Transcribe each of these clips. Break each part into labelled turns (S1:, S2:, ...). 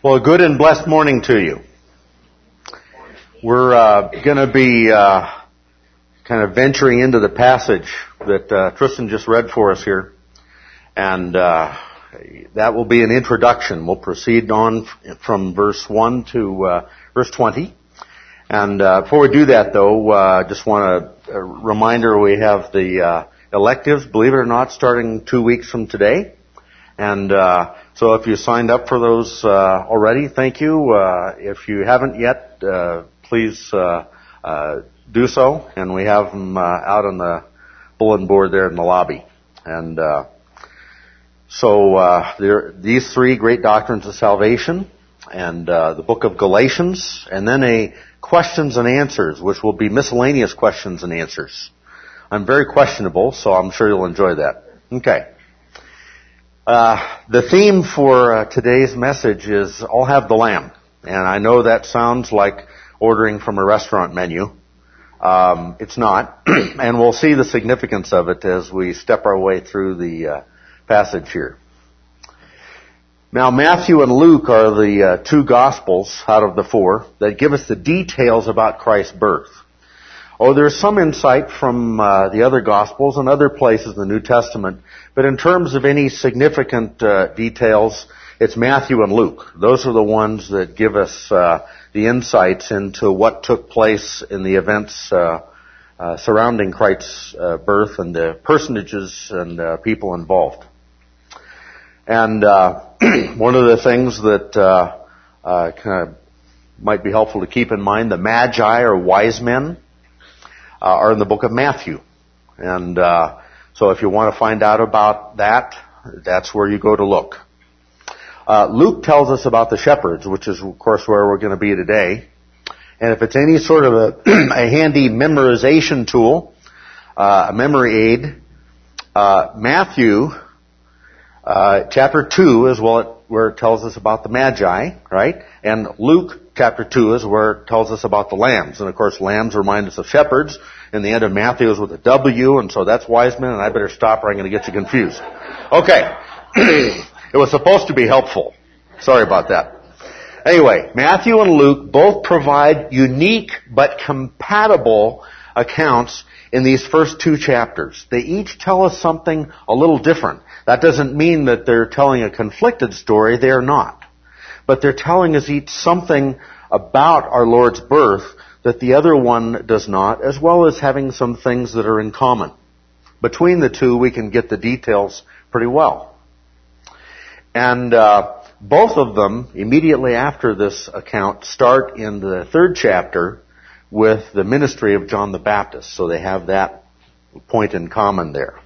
S1: Well, a good and blessed morning to you. We're going to be kind of venturing into the passage that Tristan just read for us here. And that will be an introduction. We'll proceed on from verse 1 to verse 20. And before we do that, though, just want a reminder we have the electives, believe it or not, starting 2 weeks from today. And so if you signed up for those already, thank you. If you haven't yet, please do so. And we have them out on the bulletin board there in the lobby. And so these three great doctrines of salvation, and the book of Galatians, and then a questions and answers, which will be miscellaneous questions and answers. I'm very questionable, so I'm sure you'll enjoy that. Okay. The theme for today's message is I'll have the lamb. And I know that sounds like ordering from a restaurant menu. It's not. And we'll see the significance of it as we step our way through the passage here. Now, Matthew and Luke are the two Gospels out of the four that give us the details about Christ's birth. Oh, there's some insight from the other Gospels and other places in the New Testament, but in terms of any significant details, it's Matthew and Luke. Those are the ones that give us the insights into what took place in the events surrounding Christ's birth and the personages and people involved. And one of the things that kind of might be helpful to keep in mind, the Magi or wise men are in the book of Matthew. And so if you want to find out about that, that's where you go to look. Luke tells us about the shepherds, which is, of course, where we're going to be today. And if it's any sort of a handy memorization tool, a memory aid, Matthew chapter 2 is where it tells us about the Magi, right? And Luke chapter 2 is where it tells us about the lambs. And of course, lambs remind us of shepherds. And the end of Matthew is with a W, and so that's wise men, and I better stop or I'm going to get you confused. Okay. It was supposed to be helpful. Sorry about that. Anyway, Matthew and Luke both provide unique but compatible accounts in these first two chapters. They each tell us something a little different. That doesn't mean that they're telling a conflicted story. They are not. But they're telling us each something about our Lord's birth that the other one does not, as well as having some things that are in common. Between the two, we can get the details pretty well. And both of them, immediately after this account, start in the third chapter with the ministry of John the Baptist. So they have that point in common there.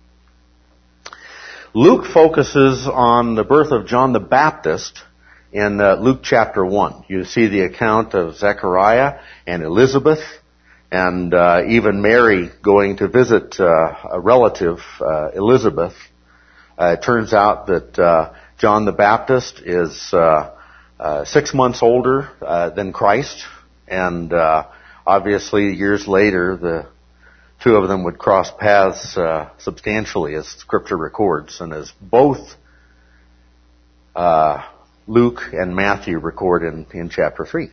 S1: Luke focuses on the birth of John the Baptist in Luke chapter 1. You see the account of Zechariah and Elizabeth and even Mary going to visit a relative, Elizabeth. It turns out that John the Baptist is 6 months older than Christ, and obviously years later the two of them would cross paths substantially, as Scripture records, and as both Luke and Matthew record in chapter 3.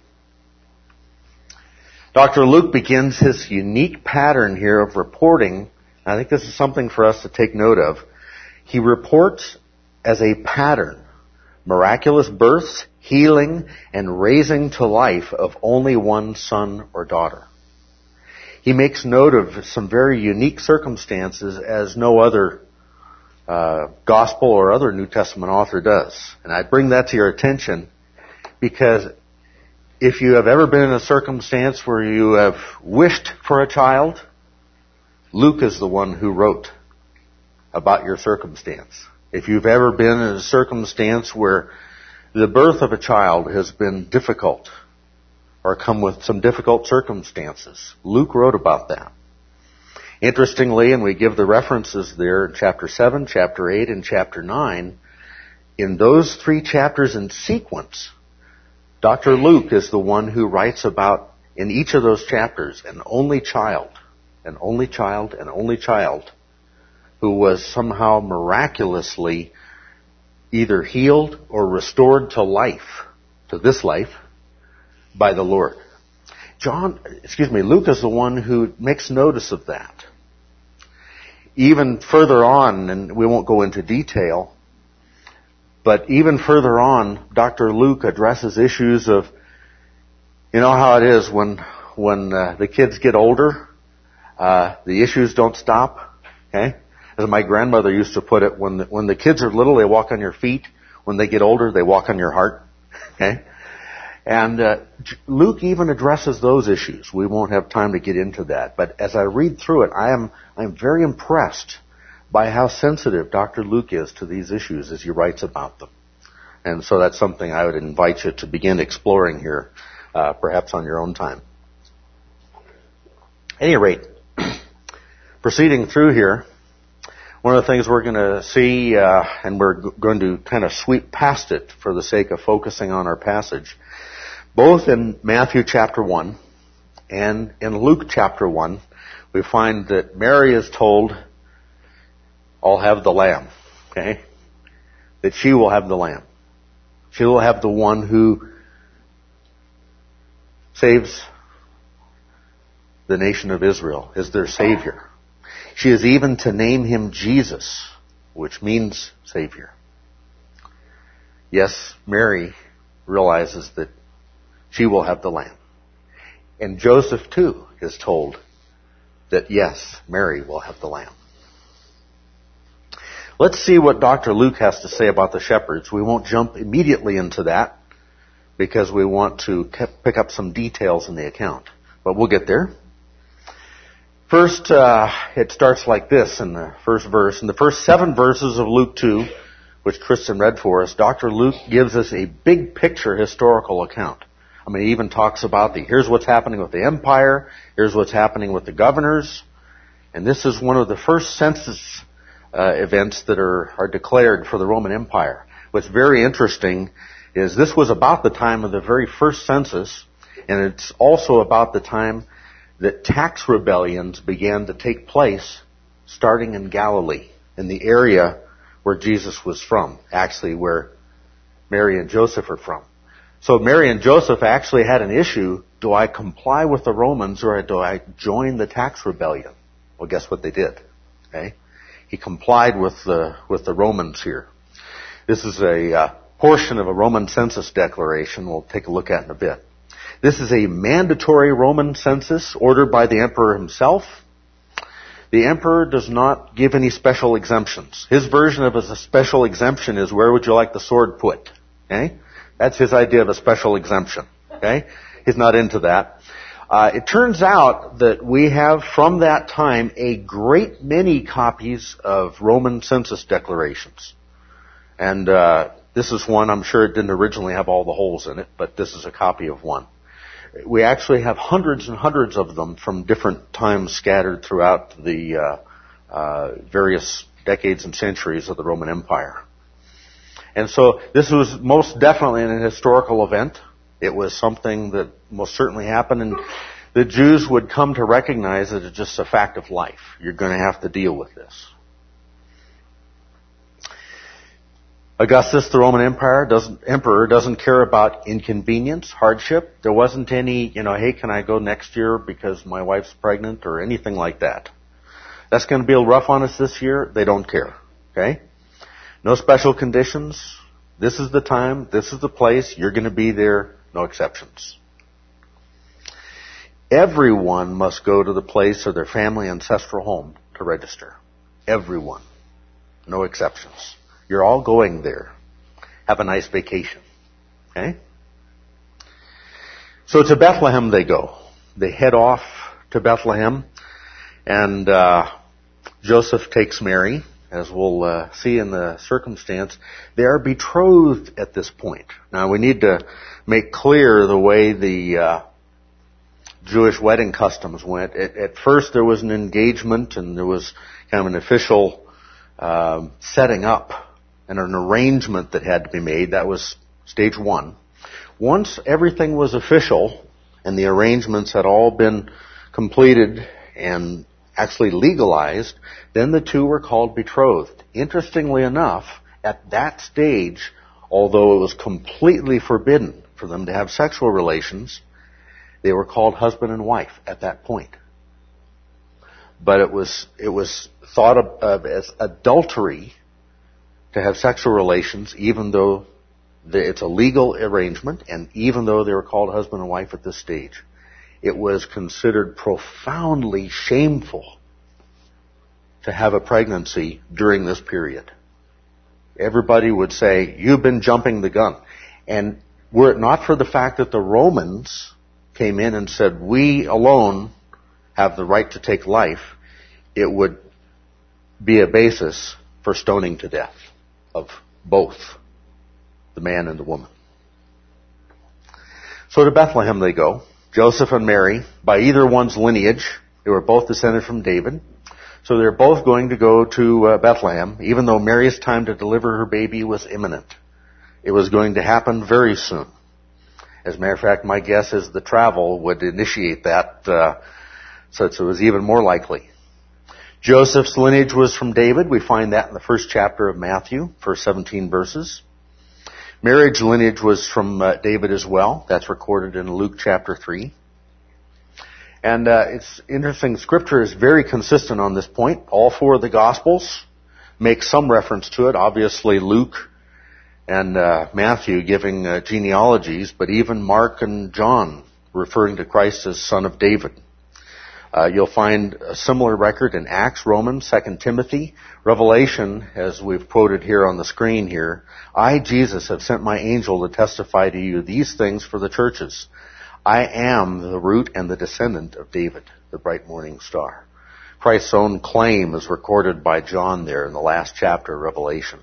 S1: Dr. Luke begins his unique pattern here of reporting. I think this is something for us to take note of. He reports as a pattern miraculous births, healing, and raising to life of only one son or daughter. He makes note of some very unique circumstances as no other gospel or other New Testament author does. And I bring that to your attention because if you have ever been in a circumstance where you have wished for a child, Luke is the one who wrote about your circumstance. If you've ever been in a circumstance where the birth of a child has been difficult or come with some difficult circumstances, Luke wrote about that. Interestingly, and we give the references there in chapter 7, chapter 8, and chapter 9, in those three chapters in sequence, Dr. Luke is the one who writes about, in each of those chapters, an only child who was somehow miraculously either healed or restored to life to this life by the Lord. Luke is the one who makes notice of that. Even further on, and we won't go into detail, but even further on, Dr. Luke addresses issues of, you know how it is when the kids get older, the issues don't stop. Okay, as my grandmother used to put it, when the kids are little, they walk on your feet. When they get older, they walk on your heart. Okay, and Luke even addresses those issues. We won't have time to get into that, but as I read through it, I'm very impressed by how sensitive Dr. Luke is to these issues as he writes about them. And so that's something I would invite you to begin exploring here, perhaps on your own time. At any rate, proceeding through here, one of the things we're going to see, and we're going to kind of sweep past it for the sake of focusing on our passage, both in Matthew chapter 1 and in Luke chapter 1, we find that Mary is told, I'll have the lamb, okay? That she will have the lamb. She will have the one who saves the nation of Israel, is their Savior. She is even to name him Jesus, which means Savior. Yes, Mary realizes that she will have the lamb. And Joseph too is told that yes, Mary will have the lamb. Let's see what Dr. Luke has to say about the shepherds. We won't jump immediately into that because we want to pick up some details in the account. But we'll get there. First, it starts like this in the first verse. In the first 7 verses of Luke 2, which Kristen read for us, Dr. Luke gives us a big picture historical account. I mean, he even talks about here's what's happening with the empire, here's what's happening with the governors, and this is one of the first census events that are declared for the Roman Empire. What's very interesting is this was about the time of the very first census, and it's also about the time that tax rebellions began to take place starting in Galilee, in the area where Jesus was from, actually where Mary and Joseph are from. So Mary and Joseph actually had an issue, do I comply with the Romans or do I join the tax rebellion? Well, guess what they did? Okay? He complied with the Romans here. This is a portion of a Roman census declaration we'll take a look at in a bit. This is a mandatory Roman census ordered by the emperor himself. The emperor does not give any special exemptions. His version of a special exemption is, where would you like the sword put? Okay? That's his idea of a special exemption. Okay? He's not into that. It turns out that we have from that time a great many copies of Roman census declarations. And this is one, I'm sure it didn't originally have all the holes in it, but this is a copy of one. We actually have hundreds and hundreds of them from different times scattered throughout the various decades and centuries of the Roman Empire. And so this was most definitely an historical event. It was something that most certainly happened, and the Jews would come to recognize that it's just a fact of life. You're going to have to deal with this. Augustus, the Roman emperor, doesn't care about inconvenience, hardship. There wasn't any, hey, can I go next year because my wife's pregnant or anything like that. That's going to be a little rough on us this year. They don't care. Okay? No special conditions. This is the time. This is the place. You're going to be there. No exceptions. Everyone must go to the place of their family ancestral home to register. Everyone. No exceptions. You're all going there. Have a nice vacation. Okay? So to Bethlehem they go. They head off to Bethlehem, and Joseph takes Mary, as we'll see in the circumstance. They are betrothed at this point. Now we need to make clear the way the Jewish wedding customs went. At first there was an engagement, and there was kind of an official setting up and an arrangement that had to be made. That was stage 1. Once everything was official and the arrangements had all been completed and actually legalized, then the two were called betrothed. Interestingly enough, at that stage, although it was completely forbidden for them to have sexual relations, they were called husband and wife at that point. But it was thought of as adultery to have sexual relations, even though it's a legal arrangement, and even though they were called husband and wife at this stage, it was considered profoundly shameful to have a pregnancy during this period. Everybody would say, "You've been jumping the gun." And were it not for the fact that the Romans came in and said, "We alone have the right to take life," it would be a basis for stoning to death of both the man and the woman. So to Bethlehem they go. Joseph and Mary, by either one's lineage, they were both descended from David. So they're both going to go to Bethlehem, even though Mary's time to deliver her baby was imminent. It was going to happen very soon. As a matter of fact, my guess is the travel would initiate that, so it was even more likely. Joseph's lineage was from David. We find that in the first chapter of Matthew, first 17 verses. Mary's lineage was from David as well. That's recorded in Luke chapter 3. And it's interesting, Scripture is very consistent on this point. All four of the Gospels make some reference to it. Obviously Luke and Matthew giving genealogies, but even Mark and John referring to Christ as son of David. You'll find a similar record in Acts, Romans, 2 Timothy, Revelation, as we've quoted here on the screen here. "I, Jesus, have sent my angel to testify to you these things for the churches. I am the root and the descendant of David, the bright morning star." Christ's own claim is recorded by John there in the last chapter of Revelation.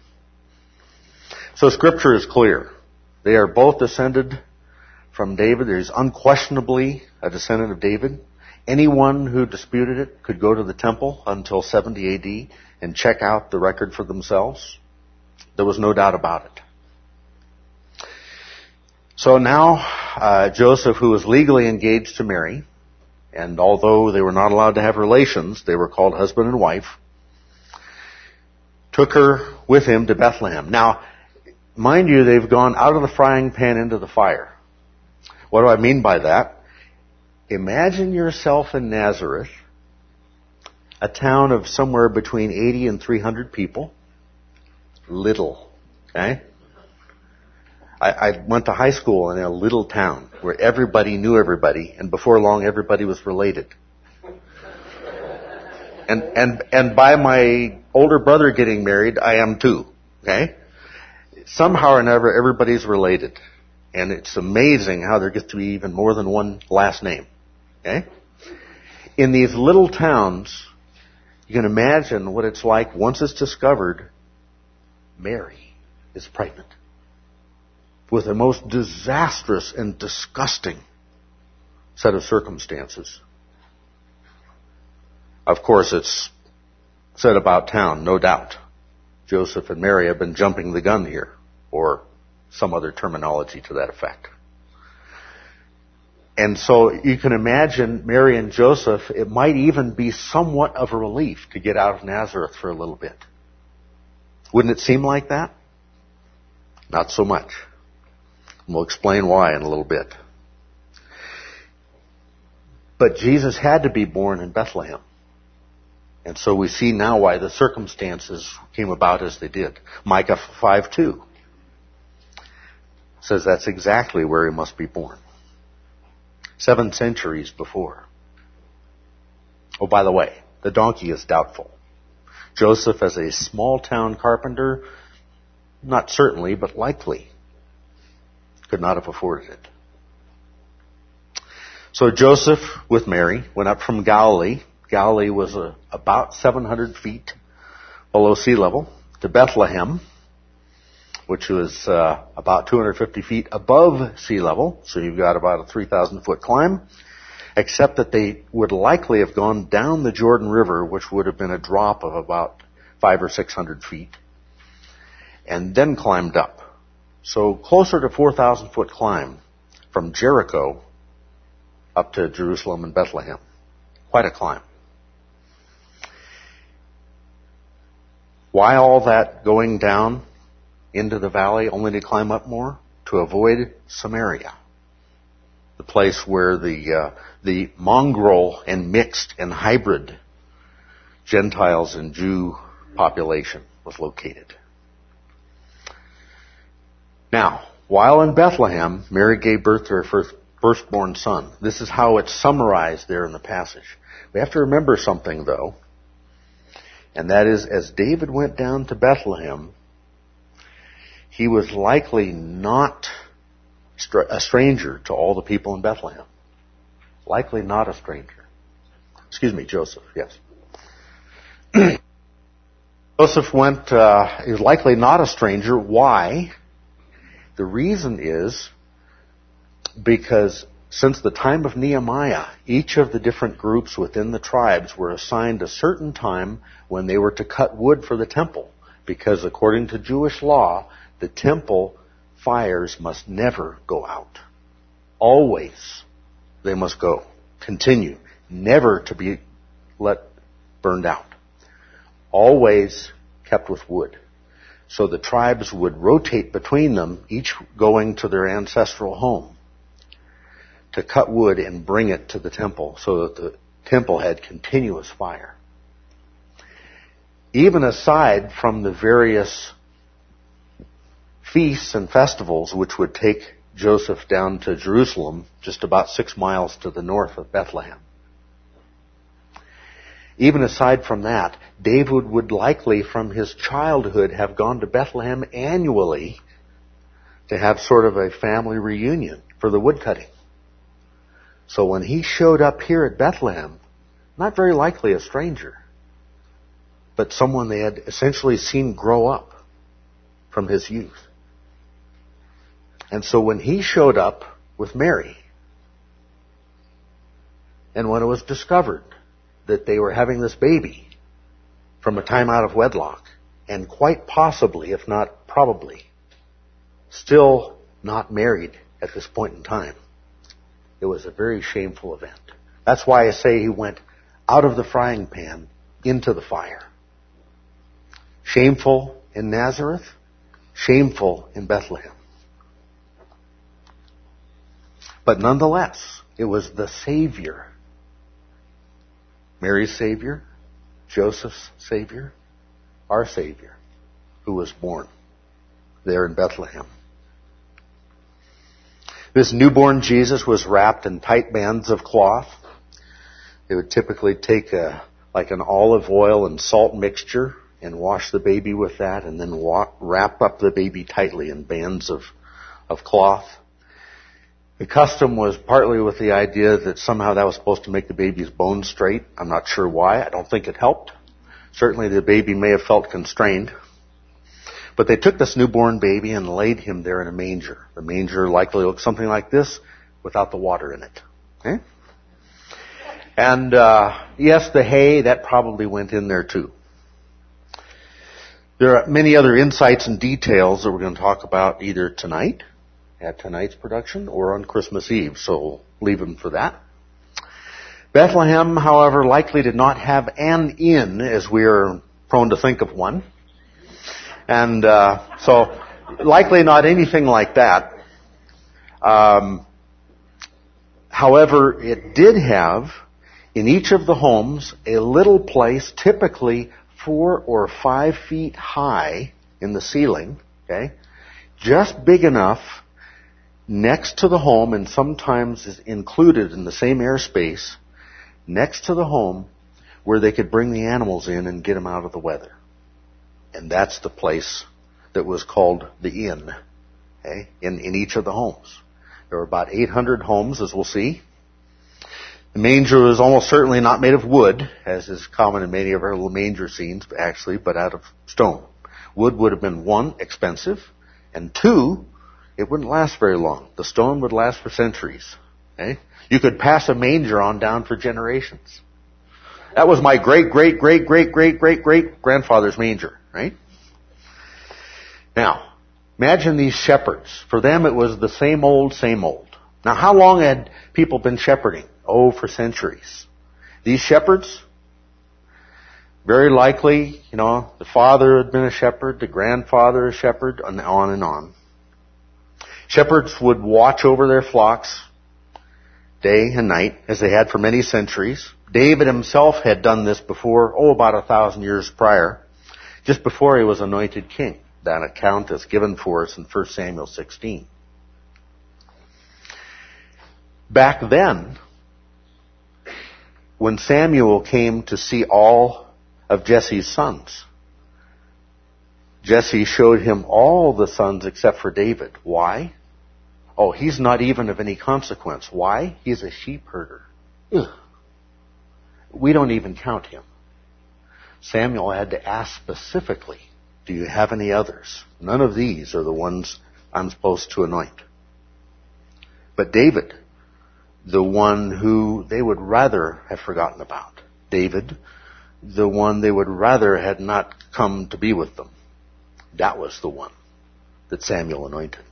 S1: So Scripture is clear. They are both descended from David. There's unquestionably a descendant of David. Anyone who disputed it could go to the temple until 70 AD and check out the record for themselves. There was no doubt about it. So now Joseph, who was legally engaged to Mary, and although they were not allowed to have relations, they were called husband and wife, took her with him to Bethlehem. Now, mind you, they've gone out of the frying pan into the fire. What do I mean by that? Imagine yourself in Nazareth, a town of somewhere between 80 and 300 people. Little. Okay? I went to high school in a little town where everybody knew everybody, and before long everybody was related. And by my older brother getting married, I am too. Okay? Somehow or another, everybody's related. And it's amazing how there gets to be even more than one last name. Okay? In these little towns, you can imagine what it's like once it's discovered Mary is pregnant with the most disastrous and disgusting set of circumstances. Of course, it's said about town, no doubt. Joseph and Mary have been jumping the gun here, or some other terminology to that effect. And so you can imagine Mary and Joseph, it might even be somewhat of a relief to get out of Nazareth for a little bit. Wouldn't it seem like that? Not so much. And we'll explain why in a little bit. But Jesus had to be born in Bethlehem. And so we see now why the circumstances came about as they did. Micah 5:2 says that's exactly where he must be born. 7 centuries before. Oh, by the way, the donkey is doubtful. Joseph, as a small-town carpenter, not certainly, but likely, could not have afforded it. So Joseph, with Mary, went up from Galilee. Galilee was about 700 feet below sea level, to Bethlehem, which was about 250 feet above sea level. So you've got about a 3,000-foot climb, except that they would likely have gone down the Jordan River, which would have been a drop of about 500 or 600 feet, and then climbed up. So closer to 4,000-foot climb from Jericho up to Jerusalem and Bethlehem. Quite a climb. Why all that going down? into the valley only to climb up more to avoid Samaria, the place where the mongrel and mixed and hybrid Gentiles and Jew population was located. Now, while in Bethlehem, Mary gave birth to her firstborn son. This is how it's summarized there in the passage. We have to remember something, though, and that is, as David went down to Bethlehem, he was likely not a stranger to all the people in Bethlehem. Likely not a stranger. Excuse me, Joseph, yes. Joseph is likely not a stranger. Why? The reason is because since the time of Nehemiah, each of the different groups within the tribes were assigned a certain time when they were to cut wood for the temple. Because according to Jewish law, the temple fires must never go out. Always they must go. Continue. Never to be let burned out. Always kept with wood. So the tribes would rotate between them, each going to their ancestral home to cut wood and bring it to the temple so that the temple had continuous fire. Even aside from the various feasts and festivals which would take Joseph down to Jerusalem, just about 6 miles to the north of Bethlehem. Even aside from that, David would likely from his childhood have gone to Bethlehem annually to have sort of a family reunion for the woodcutting. So when he showed up here at Bethlehem, not very likely a stranger, but someone they had essentially seen grow up from his youth. And so when he showed up with Mary, and when it was discovered that they were having this baby from a time out of wedlock, and quite possibly, if not probably, still not married at this point in time, it was a very shameful event. That's why I say he went out of the frying pan into the fire. Shameful in Nazareth, shameful in Bethlehem. But nonetheless, it was the Savior, Mary's Savior, Joseph's Savior, our Savior, who was born there in Bethlehem. This newborn Jesus was wrapped in tight bands of cloth. They would typically take like an olive oil and salt mixture and wash the baby with that, and then wrap up the baby tightly in bands of cloth. The custom was partly with the idea that somehow that was supposed to make the baby's bones straight. I'm not sure why. I don't think it helped. Certainly the baby may have felt constrained. But they took this newborn baby and laid him there in a manger. The manger likely looked something like this without the water in it. Okay? And yes, the hay, that probably went in there too. There are many other insights and details that we're going to talk about either tonight, at tonight's production, or on Christmas Eve, so we'll leave them for that. Bethlehem, however, likely did not have an inn, as we are prone to think of one. And so likely not anything like that. However, it did have, in each of the homes, a little place, typically 4 or 5 feet high in the ceiling, okay, just big enough next to the home, and sometimes is included in the same airspace, next to the home, where they could bring the animals in and get them out of the weather. And that's the place that was called the inn, okay, in each of the homes. There were about 800 homes, as we'll see. The manger was almost certainly not made of wood, as is common in many of our little manger scenes, actually, but out of stone. Wood would have been, 1, expensive, and 2, it wouldn't last very long. The stone would last for centuries. Okay? You could pass a manger on down for generations. That was my great-great-great-great-great-great-grandfather's manger, right? Now, imagine these shepherds. For them, it was the same old, same old. Now, how long had people been shepherding? Oh, for centuries. These shepherds, Very likely, the father had been a shepherd, the grandfather a shepherd, and on and on. Shepherds would watch over their flocks day and night, as they had for many centuries. David himself had done this before, about 1,000 years prior, just before he was anointed king. That account is given for us in 1 Samuel 16. Back then, when Samuel came to see all of Jesse's sons, Jesse showed him all the sons except for David. Why? He's not even of any consequence. Why? He's a sheep herder. Ugh. We don't even count him. Samuel had to ask specifically, do you have any others? None of these are the ones I'm supposed to anoint. But David, the one who they would rather have forgotten about. David, the one they would rather had not come to be with them. That was the one that Samuel anointed.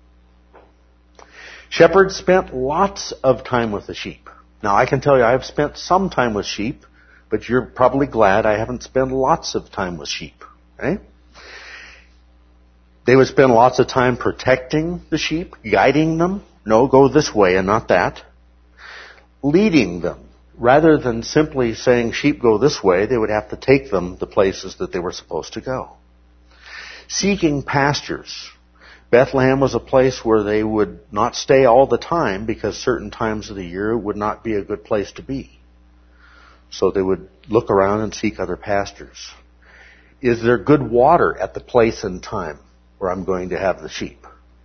S1: Shepherds spent lots of time with the sheep. Now, I can tell you I've spent some time with sheep, but you're probably glad I haven't spent lots of time with sheep. Okay? They would spend lots of time protecting the sheep, guiding them. No, go this way and not that. Leading them. Rather than simply saying, sheep go this way, they would have to take them to places that they were supposed to go. Seeking pastures. Bethlehem was a place where they would not stay all the time because certain times of the year would not be a good place to be. So they would look around and seek other pastures. Is there good water at the place and time where I'm going to have the sheep?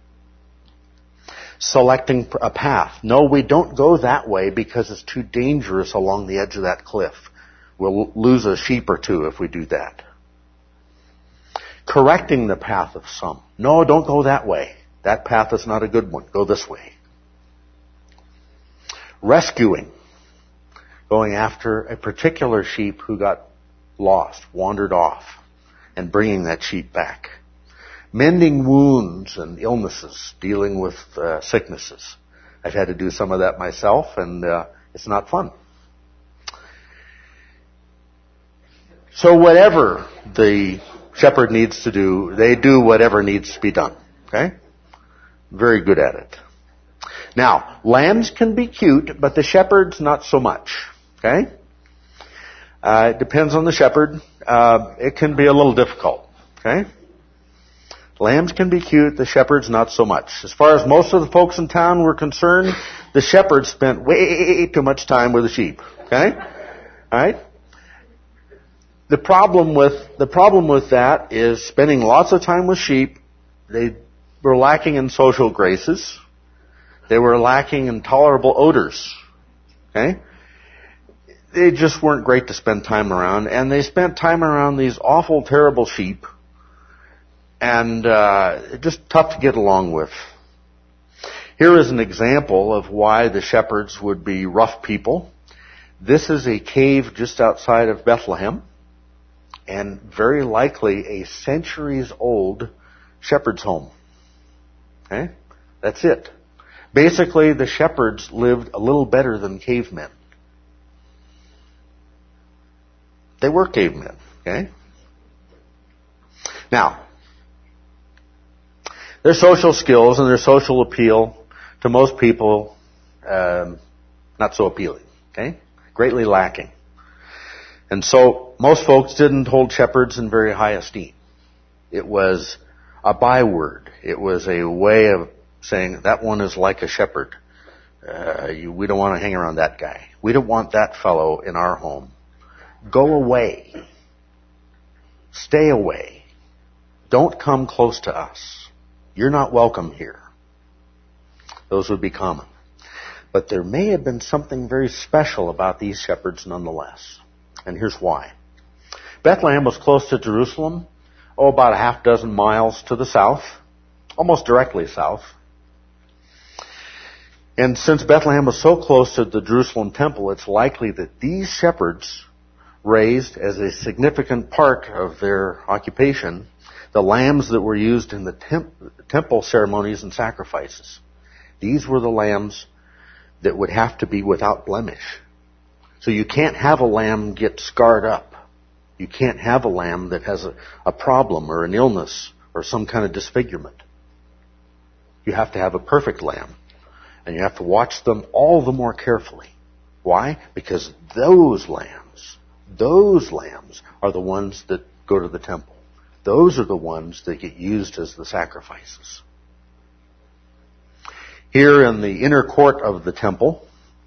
S1: Selecting a path. No, we don't go that way because it's too dangerous along the edge of that cliff. We'll lose a sheep or two if we do that. Correcting the path of some. No, don't go that way. That path is not a good one. Go this way. Rescuing. Going after a particular sheep who got lost, wandered off, and bringing that sheep back. Mending wounds and illnesses, dealing with sicknesses. I've had to do some of that myself, and it's not fun. So whatever the shepherd needs to do, they do whatever needs to be done. Okay? Very good at it. Now, lambs can be cute, but the shepherds not so much. Okay? It depends on the shepherd. It can be a little difficult. Okay? Lambs can be cute, the shepherds not so much. As far as most of the folks in town were concerned, the shepherds spent way too much time with the sheep. Okay? Alright? The problem with that is spending lots of time with sheep. They were lacking in social graces. They were lacking in tolerable odors. Okay? They just weren't great to spend time around, and they spent time around these awful, terrible sheep, and just tough to get along with. Here is an example of why the shepherds would be rough people. This is a cave just outside of Bethlehem, and very likely a centuries-old shepherd's home. Okay? That's it. Basically, the shepherds lived a little better than cavemen. They were cavemen. Okay? Now, their social skills and their social appeal to most people, not so appealing. Okay? Greatly lacking. And so, most folks didn't hold shepherds in very high esteem. It was a byword. It was a way of saying, that one is like a shepherd. We don't want to hang around that guy. We don't want that fellow in our home. Go away. Stay away. Don't come close to us. You're not welcome here. Those would be common. But there may have been something very special about these shepherds nonetheless. And here's why. Bethlehem was close to Jerusalem, about a half dozen miles to the south, almost directly south. And since Bethlehem was so close to the Jerusalem temple, it's likely that these shepherds raised as a significant part of their occupation the lambs that were used in the temple ceremonies and sacrifices. These were the lambs that would have to be without blemish. So you can't have a lamb get scarred up. You can't have a lamb that has a problem or an illness or some kind of disfigurement. You have to have a perfect lamb. And you have to watch them all the more carefully. Why? Because those lambs are the ones that go to the temple. Those are the ones that get used as the sacrifices. Here in the inner court of the temple,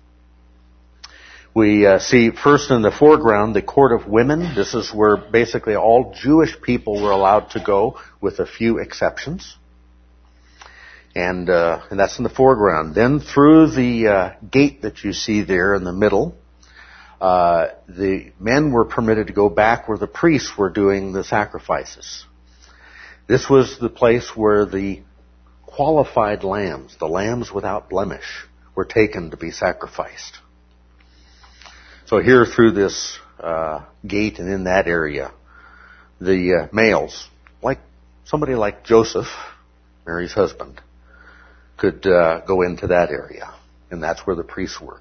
S1: we see first in the foreground the court of women. This is where basically all Jewish people were allowed to go with a few exceptions. And that's in the foreground. Then through the gate that you see there in the middle, the men were permitted to go back where the priests were doing the sacrifices. This was the place where the qualified lambs, the lambs without blemish, were taken to be sacrificed. So here through this gate and in that area, the males, like somebody like Joseph, Mary's husband, could go into that area. And that's where the priests worked.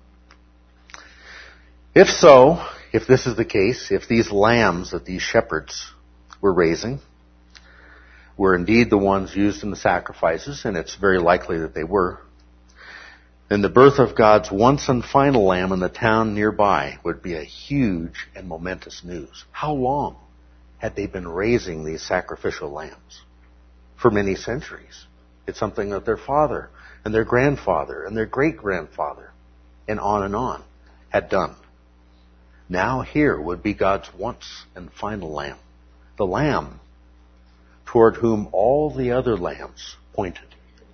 S1: If this is the case, if these lambs that these shepherds were raising were indeed the ones used in the sacrifices, and it's very likely that they were, then the birth of God's once and final lamb in the town nearby would be a huge and momentous news. How long had they been raising these sacrificial lambs? For many centuries. It's something that their father and their grandfather and their great-grandfather and on had done. Now here would be God's once and final lamb. The lamb toward whom all the other lambs pointed.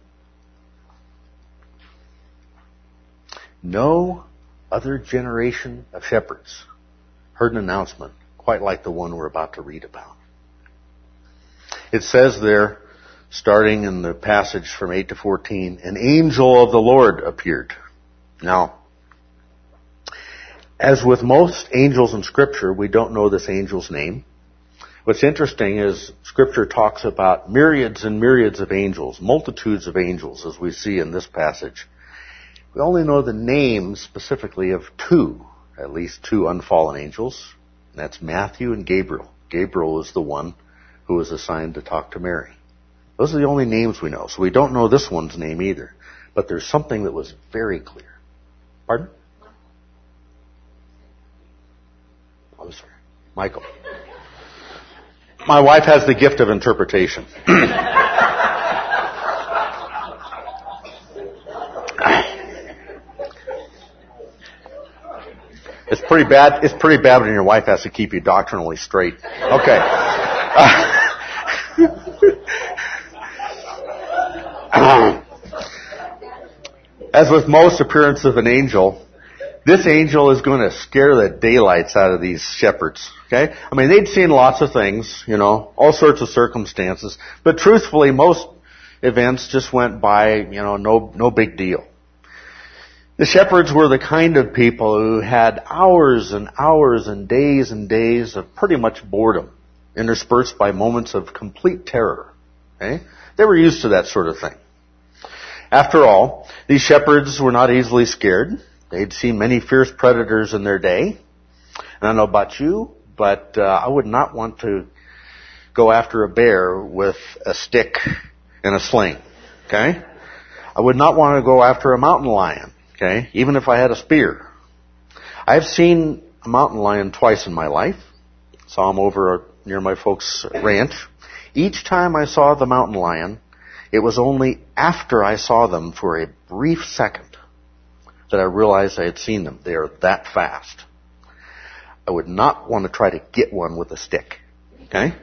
S1: No other generation of shepherds heard an announcement quite like the one we're about to read about. It says there, starting in the passage from 8 to 14, an angel of the Lord appeared. Now, as with most angels in Scripture, we don't know this angel's name. What's interesting is Scripture talks about myriads and myriads of angels, multitudes of angels, as we see in this passage. We only know the names specifically of at least two unfallen angels. And that's Matthew and Gabriel. Gabriel is the one who was assigned to talk to Mary. Those are the only names we know. So we don't know this one's name either. But there's something that was very clear. Pardon? Oh, sorry. Michael. My wife has the gift of interpretation. It's pretty bad when your wife has to keep you doctrinally straight. Okay. As with most appearance of an angel, this angel is going to scare the daylights out of these shepherds. Okay? I mean, they'd seen lots of things, all sorts of circumstances, but truthfully, most events just went by, no big deal. The shepherds were the kind of people who had hours and hours and days of pretty much boredom, interspersed by moments of complete terror. Okay? They were used to that sort of thing. After all, these shepherds were not easily scared. They'd seen many fierce predators in their day. And I don't know about you, but I would not want to go after a bear with a stick and a sling. Okay? I would not want to go after a mountain lion. Okay? Even if I had a spear. I've seen a mountain lion twice in my life. Saw him over near my folks' ranch. Each time I saw the mountain lion, it was only after I saw them for a brief second that I realized I had seen them. They are that fast. I would not want to try to get one with a stick. Okay?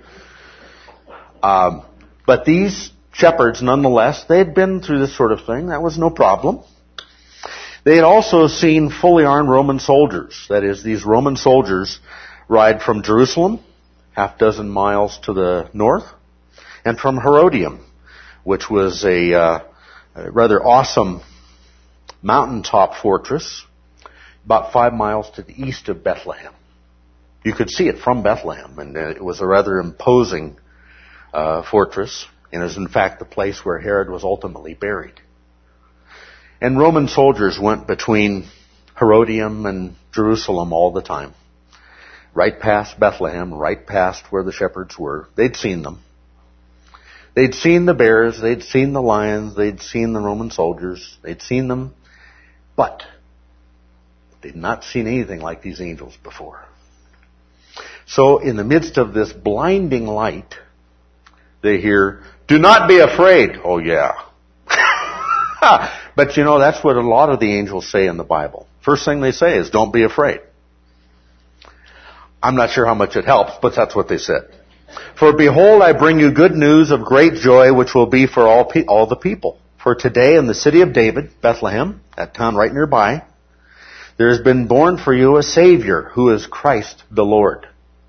S1: But these shepherds, nonetheless, they had been through this sort of thing. That was no problem. They had also seen fully armed Roman soldiers. That is, these Roman soldiers ride from Jerusalem, half dozen miles to the north, and from Herodium, which was a rather awesome mountaintop fortress about 5 miles to the east of Bethlehem. You could see it from Bethlehem, and it was a rather imposing fortress, and is in fact the place where Herod was ultimately buried. And Roman soldiers went between Herodium and Jerusalem all the time, right past Bethlehem, right past where the shepherds were. They'd seen them. They'd seen the bears, they'd seen the lions, they'd seen the Roman soldiers, they'd seen them, but they'd not seen anything like these angels before. So in the midst of this blinding light, they hear, "Do not be afraid." Oh yeah. But you know, that's what a lot of the angels say in the Bible. First thing they say is, "Don't be afraid." I'm not sure how much it helps, but that's what they said. "For behold, I bring you good news of great joy, which will be for all the people. For today in the city of David, Bethlehem, that town right nearby, there has been born for you a Savior, who is Christ the Lord.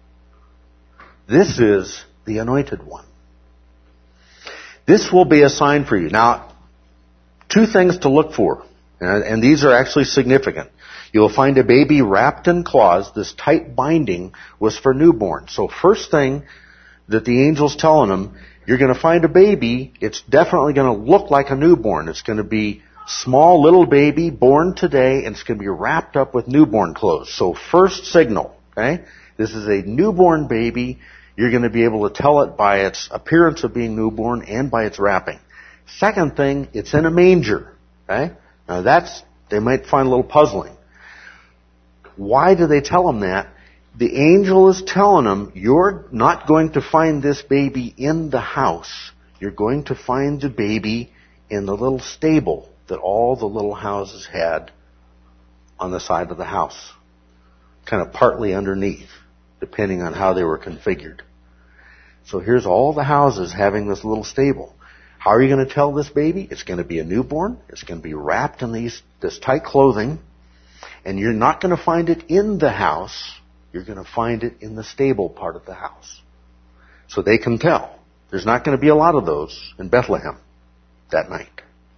S1: This is the Anointed One. This will be a sign for you." Now, two things to look for, and these are actually significant. You'll find a baby wrapped in cloths. This tight binding was for newborn. So first thing that the angel's telling them, you're going to find a baby. It's definitely going to look like a newborn. It's going to be small little baby born today, and it's going to be wrapped up with newborn clothes. So first signal, okay? This is a newborn baby. You're going to be able to tell it by its appearance of being newborn and by its wrapping. Second thing, it's in a manger, okay? Now they might find a little puzzling. Why do they tell them that? The angel is telling them, you're not going to find this baby in the house. You're going to find the baby in the little stable that all the little houses had on the side of the house. Kind of partly underneath, depending on how they were configured. So here's all the houses having this little stable. How are you going to tell this baby? It's going to be a newborn. It's going to be wrapped in this tight clothing. And you're not going to find it in the house. You're going to find it in the stable part of the house. So they can tell. There's not going to be a lot of those in Bethlehem that night.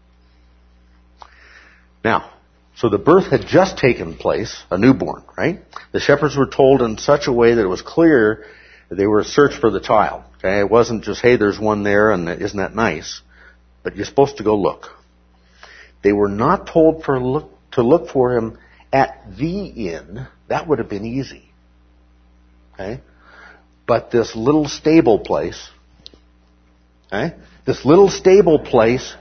S1: Now, so the birth had just taken place, a newborn, right? The shepherds were told in such a way that it was clear that they were searched for the child. Okay? It wasn't just, hey, there's one there and isn't that nice? But you're supposed to go look. They were not told to look for him at the inn. That would have been easy. Okay? But this little stable place, okay? This little stable place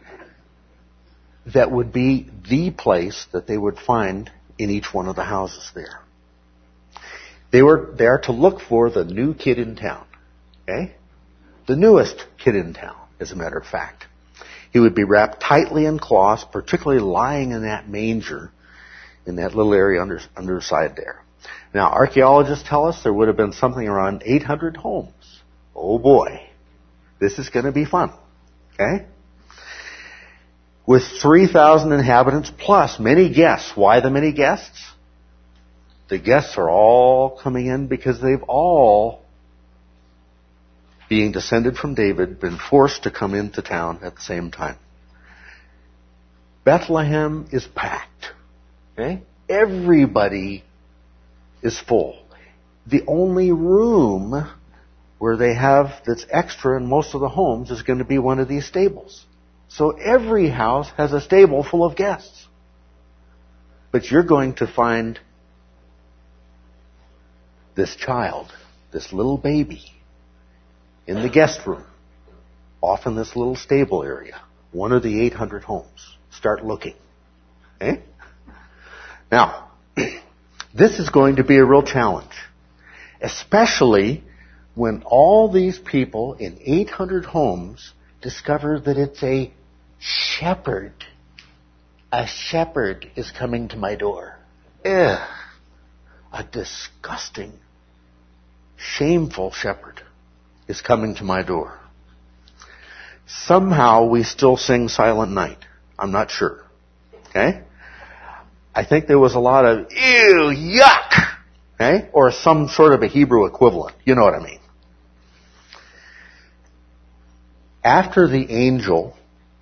S1: that would be the place that they would find in each one of the houses there. They were there to look for the new kid in town. Okay? The newest kid in town, as a matter of fact. He would be wrapped tightly in cloths, particularly lying in that manger, in that little area underside there. Now, archaeologists tell us there would have been something around 800 homes. Oh boy. This is going to be fun. Okay? With 3,000 inhabitants plus many guests. Why the many guests? The guests are all coming in because they've all, being descended from David, been forced to come into town at the same time. Bethlehem is packed. Okay? Everybody is full. The only room where they have that's extra in most of the homes is going to be one of these stables. So every house has a stable full of guests. But you're going to find this child, this little baby, in the guest room, off in this little stable area, one of the 800 homes. Start looking. Okay? Now, this is going to be a real challenge, especially when all these people in 800 homes discover that it's a shepherd. A shepherd is coming to my door. Ugh. A disgusting, shameful shepherd is coming to my door. Somehow we still sing Silent Night. I'm not sure. Okay? I think there was a lot of, ew, yuck, okay? Or some sort of a Hebrew equivalent. You know what I mean. After the angel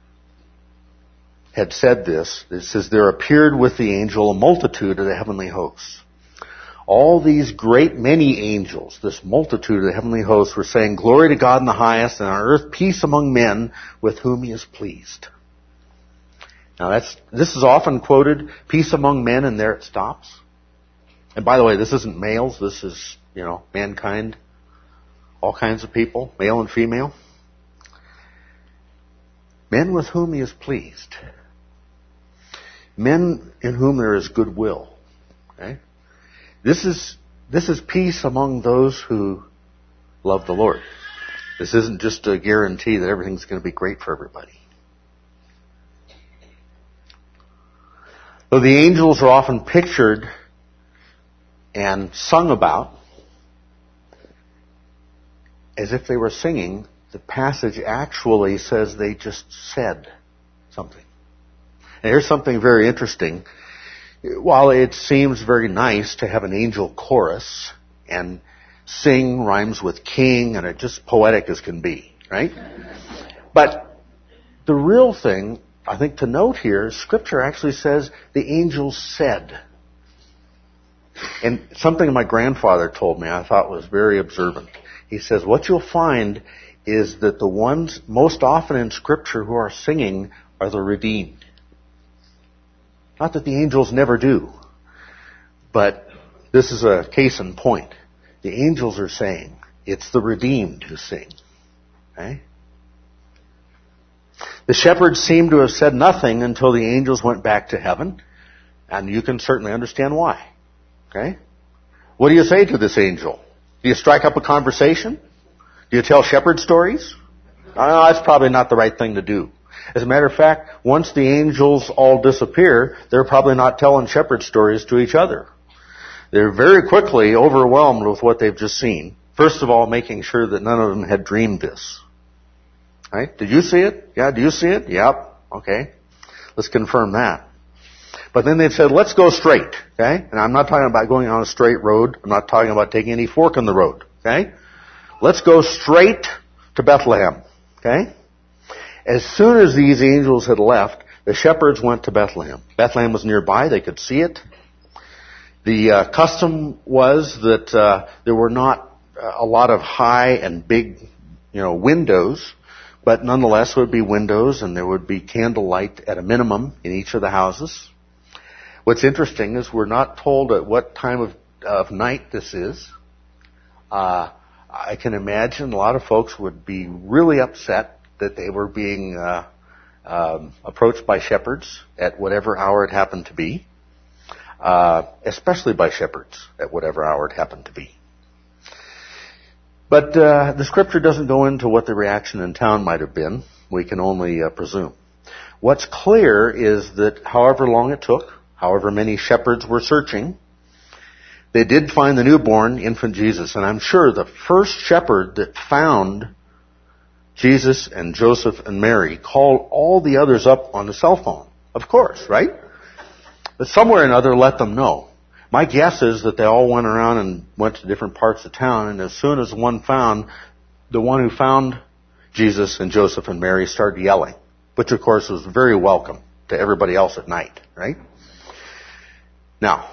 S1: had said this, it says, there appeared with the angel a multitude of the heavenly hosts. All these great many angels, this multitude of the heavenly hosts, were saying, glory to God in the highest, and on earth peace among men with whom he is pleased. Now this is often quoted, peace among men, and there it stops. And by the way, this isn't males. This is, mankind, all kinds of people, male and female. Men with whom he is pleased. Men in whom there is goodwill. Okay? This is peace among those who love the Lord. This isn't just a guarantee that everything's going to be great for everybody. Though the angels are often pictured and sung about as if they were singing, the passage actually says they just said something. And here's something very interesting. While it seems very nice to have an angel chorus and sing rhymes with king and it's just poetic as can be, right? But the real thing, I think, to note here is Scripture actually says the angels said. And something my grandfather told me I thought was very observant. He says, what you'll find is that the ones most often in Scripture who are singing are the redeemed. Not that the angels never do, but this is a case in point. The angels are saying it's the redeemed who sing. Okay? The shepherds seem to have said nothing until the angels went back to heaven, and you can certainly understand why. Okay? What do you say to this angel? Do you strike up a conversation? Do you tell shepherd stories? That's probably not the right thing to do. As a matter of fact, once the angels all disappear, they're probably not telling shepherd stories to each other. They're very quickly overwhelmed with what they've just seen. First of all, making sure that none of them had dreamed this. Right? Did you see it? Yeah, do you see it? Yep. Okay. Let's confirm that. But then they've said, let's go straight. Okay? And I'm not talking about going on a straight road. I'm not talking about taking any fork in the road. Okay? Let's go straight to Bethlehem. Okay? As soon as these angels had left, the shepherds went to Bethlehem. Bethlehem was nearby. They could see it. The custom was that there were not a lot of high and big, windows, but nonetheless there would be windows and there would be candlelight at a minimum in each of the houses. What's interesting is we're not told at what time of night this is. I can imagine a lot of folks would be really upset that they were being approached by shepherds at whatever hour it happened to be, especially by shepherds at whatever hour it happened to be. But the Scripture doesn't go into what the reaction in town might have been. We can only presume. What's clear is that however long it took, however many shepherds were searching, they did find the newborn infant Jesus. And I'm sure the first shepherd that found Jesus and Joseph and Mary called all the others up on the cell phone. Of course, right? But somewhere or another let them know. My guess is that they all went around and went to different parts of town, and as soon as the one who found Jesus and Joseph and Mary started yelling, which of course was very welcome to everybody else at night, right? Now,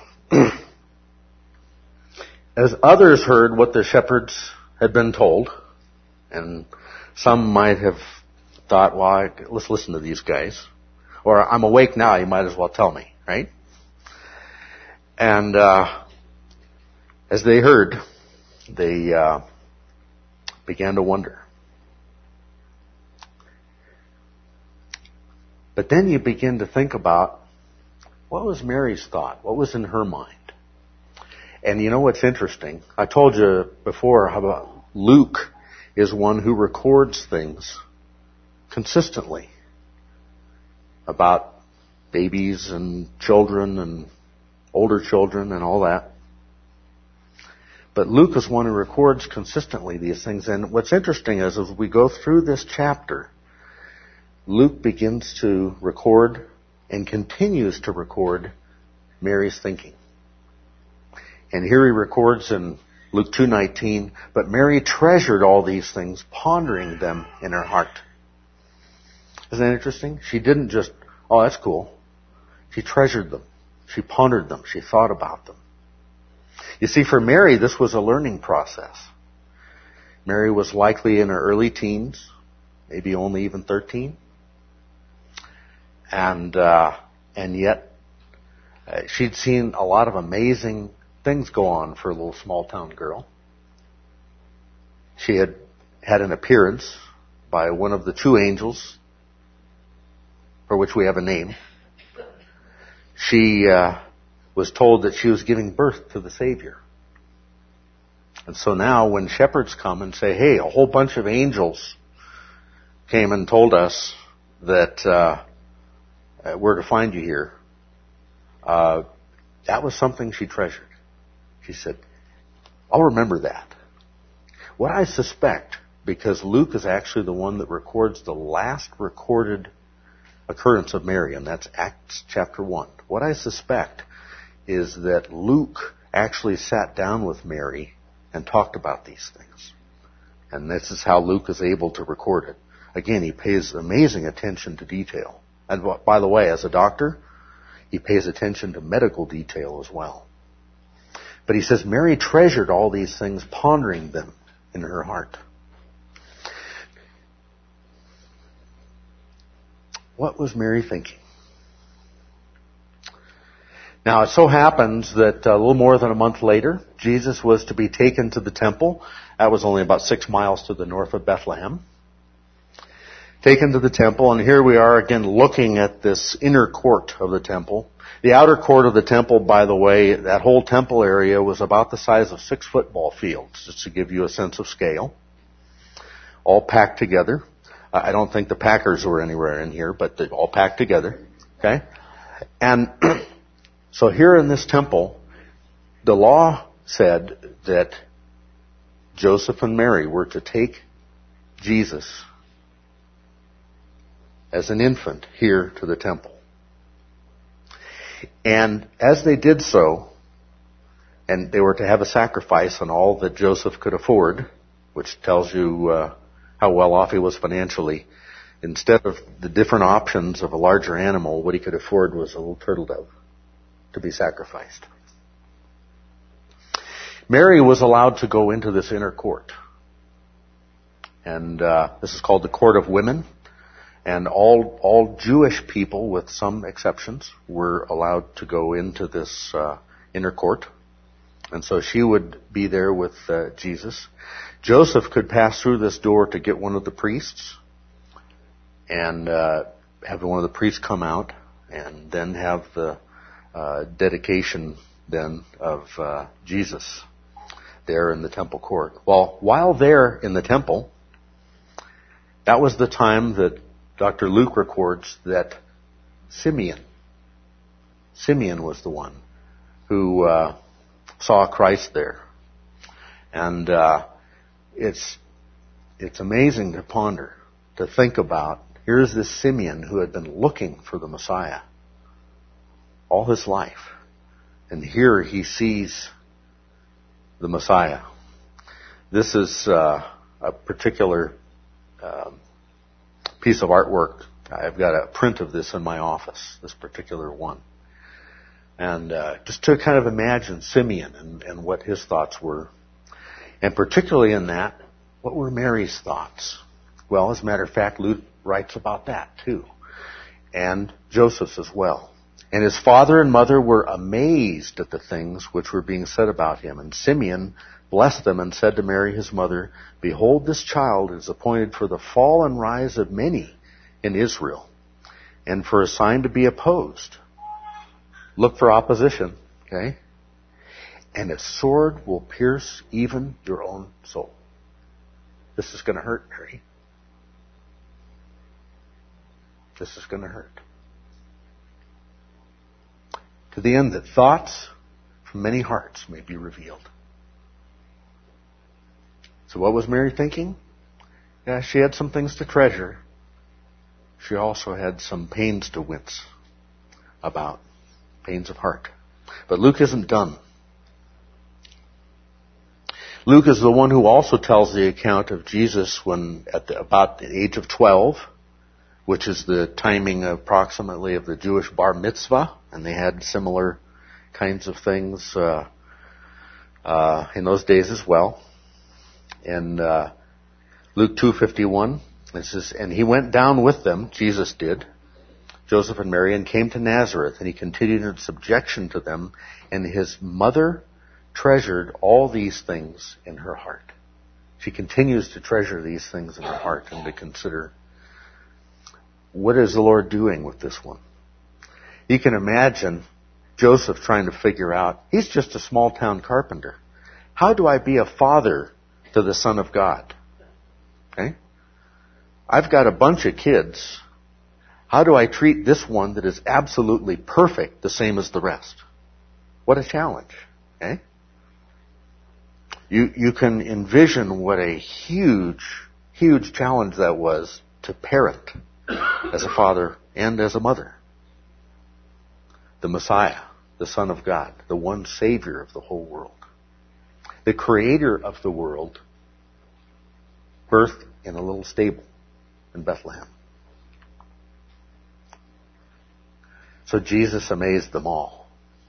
S1: as others heard what the shepherds had been told, and some might have thought, well, let's listen to these guys. Or, I'm awake now, you might as well tell me, right? And as they heard, they began to wonder. But then you begin to think about, what was Mary's thought? What was in her mind? And you know what's interesting? I told you before how about Luke is one who records things consistently about babies and children and older children and all that. But Luke is one who records consistently these things. And what's interesting is as we go through this chapter, Luke begins to record and continues to record Mary's thinking. And here he records in Luke 2:19, but Mary treasured all these things, pondering them in her heart. Isn't that interesting? She didn't just, oh, that's cool. She treasured them. She pondered them. She thought about them. You see, for Mary, this was a learning process. Mary was likely in her early teens, maybe only even 13. And yet, she'd seen a lot of amazing things go on for a little small town girl. She had had an appearance by one of the two angels, for which we have a name. She was told that she was giving birth to the Savior. And so now when shepherds come and say, hey, a whole bunch of angels came and told us that we're to find you here, that was something she treasured. She said, I'll remember that. What I suspect, because Luke is actually the one that records the last recorded occurrence of Mary, and that's Acts chapter 1. What I suspect is that Luke actually sat down with Mary and talked about these things. And this is how Luke is able to record it. Again, he pays amazing attention to detail. And by the way, as a doctor, he pays attention to medical detail as well. But he says Mary treasured all these things, pondering them in her heart. What was Mary thinking? Now, it so happens that a little more than a month later, Jesus was to be taken to the temple. That was only about 6 miles to the north of Bethlehem. Taken to the temple, and here we are again looking at this inner court of the temple. The outer court of the temple, by the way, that whole temple area was about the size of 6 football fields, just to give you a sense of scale. All packed together. I don't think the Packers were anywhere in here, but they're all packed together. Okay? And so here in this temple, the law said that Joseph and Mary were to take Jesus as an infant here to the temple. And as they did so, and they were to have a sacrifice on all that Joseph could afford, which tells you how well off he was financially. Instead of the different options of a larger animal, what he could afford was a little turtle dove to be sacrificed. Mary was allowed to go into this inner court. And this is called the Court of Women. And all Jewish people, with some exceptions, were allowed to go into this inner court. And so she would be there with Jesus. Joseph could pass through this door to get one of the priests and have one of the priests come out and then have the dedication then of Jesus there in the temple court. Well, while there in the temple, that was the time that Dr. Luke records that Simeon was the one who saw Christ there. And it's amazing to ponder, to think about. Here's this Simeon who had been looking for the Messiah all his life. And here he sees the Messiah. This is a particular piece of artwork. I've got a print of this in my office, this particular one. And just to kind of imagine Simeon and what his thoughts were. And particularly in that, what were Mary's thoughts? Well, as a matter of fact, Luke writes about that too. And Joseph's as well. And his father and mother were amazed at the things which were being said about him. And Simeon blessed them and said to Mary his mother, Behold, this child is appointed for the fall and rise of many in Israel, and for a sign to be opposed. Look for opposition, okay? And a sword will pierce even your own soul. This is going to hurt, Mary. This is going to hurt. To the end that thoughts from many hearts may be revealed. So what was Mary thinking? Yeah, she had some things to treasure. She also had some pains to wince about. Pains of heart. But Luke isn't done. Luke is the one who also tells the account of Jesus when about the age of 12, which is the timing approximately of the Jewish bar mitzvah, and they had similar kinds of things in those days as well. In Luke 2:51, it says, And he went down with them, Jesus did, Joseph and Mary, and came to Nazareth, and he continued in subjection to them, and his mother treasured all these things in her heart. She continues to treasure these things in her heart and to consider, what is the Lord doing with this one? You can imagine Joseph trying to figure out, he's just a small town carpenter. How do I be a father to the Son of God? Okay? I've got a bunch of kids. How do I treat this one that is absolutely perfect the same as the rest? What a challenge. Okay? You can envision what a huge, huge challenge that was to parent as a father and as a mother. The Messiah, the Son of God, the one Savior of the whole world. The Creator of the world, birthed in a little stable in Bethlehem. So Jesus amazed them all.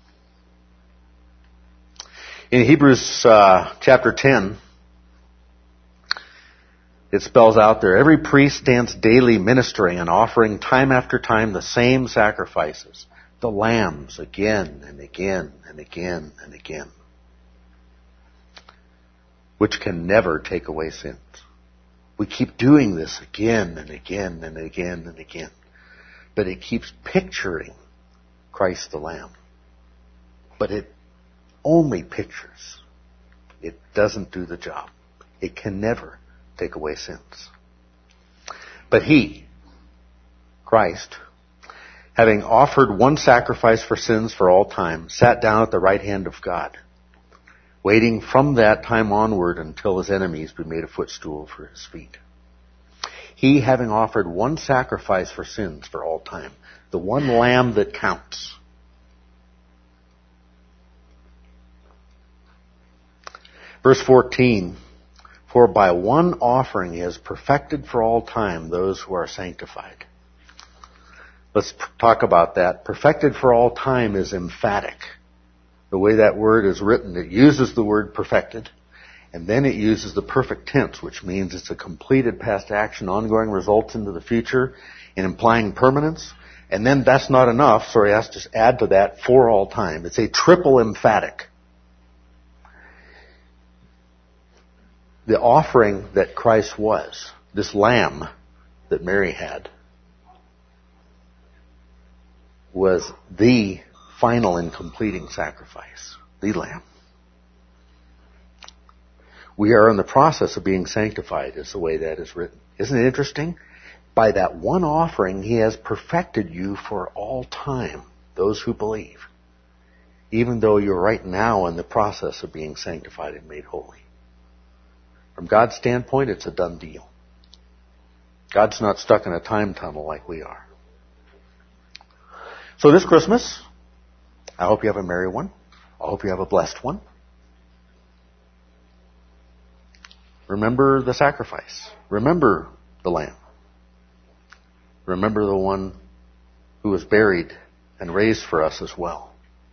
S1: In Hebrews chapter 10, it spells out there, every priest stands daily ministering and offering time after time the same sacrifices, the lambs again and again and again and again, which can never take away sins. We keep doing this again and again and again and again, but it keeps picturing Christ the Lamb. But it only pictures. It doesn't do the job. It can never take away sins. But He, Christ, having offered one sacrifice for sins for all time, sat down at the right hand of God, waiting from that time onward until His enemies be made a footstool for His feet. He, having offered one sacrifice for sins for all time, the one lamb that counts. Verse 14, for by one offering He has perfected for all time those who are sanctified. Let's talk about that. Perfected for all time is emphatic. The way that word is written, it uses the word perfected, and then it uses the perfect tense, which means it's a completed past action, ongoing results into the future, and implying permanence. And then that's not enough, so he has to add to that for all time. It's a triple emphatic. The offering that Christ was, this lamb that Mary had, was the final and completing sacrifice, the lamb. We are in the process of being sanctified, is the way that is written. Isn't it interesting? By that one offering, He has perfected you for all time, those who believe, even though you're right now in the process of being sanctified and made holy. From God's standpoint, it's a done deal. God's not stuck in a time tunnel like we are. So this Christmas, I hope you have a merry one. I hope you have a blessed one. Remember the sacrifice. Remember the lamb. Remember the one who was buried and raised for us as well.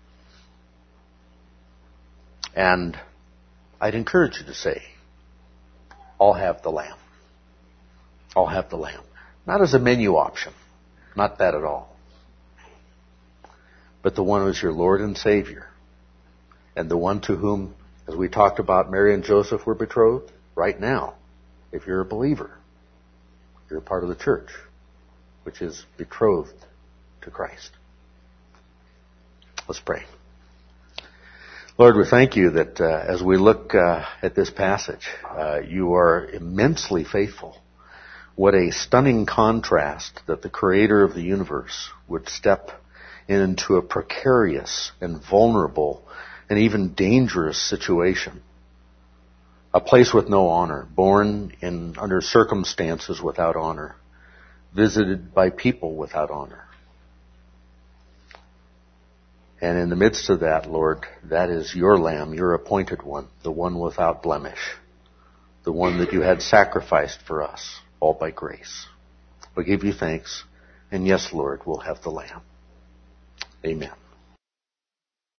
S1: And I'd encourage you to say, I'll have the lamb. I'll have the lamb. Not as a menu option. Not that at all. But the one who is your Lord and Savior. And the one to whom, as we talked about, Mary and Joseph were betrothed. Right now, if you're a believer, you're a part of the church, which is betrothed to Christ. Let's pray. Lord, we thank you that as we look at this passage, you are immensely faithful. What a stunning contrast that the Creator of the universe would step into a precarious and vulnerable and even dangerous situation. A place with no honor, born under circumstances without honor, visited by people without honor. And in the midst of that, Lord, that is your Lamb, your appointed one, the one without blemish, the one that you had sacrificed for us, all by grace. We give you thanks, and yes, Lord, we'll have the Lamb. Amen.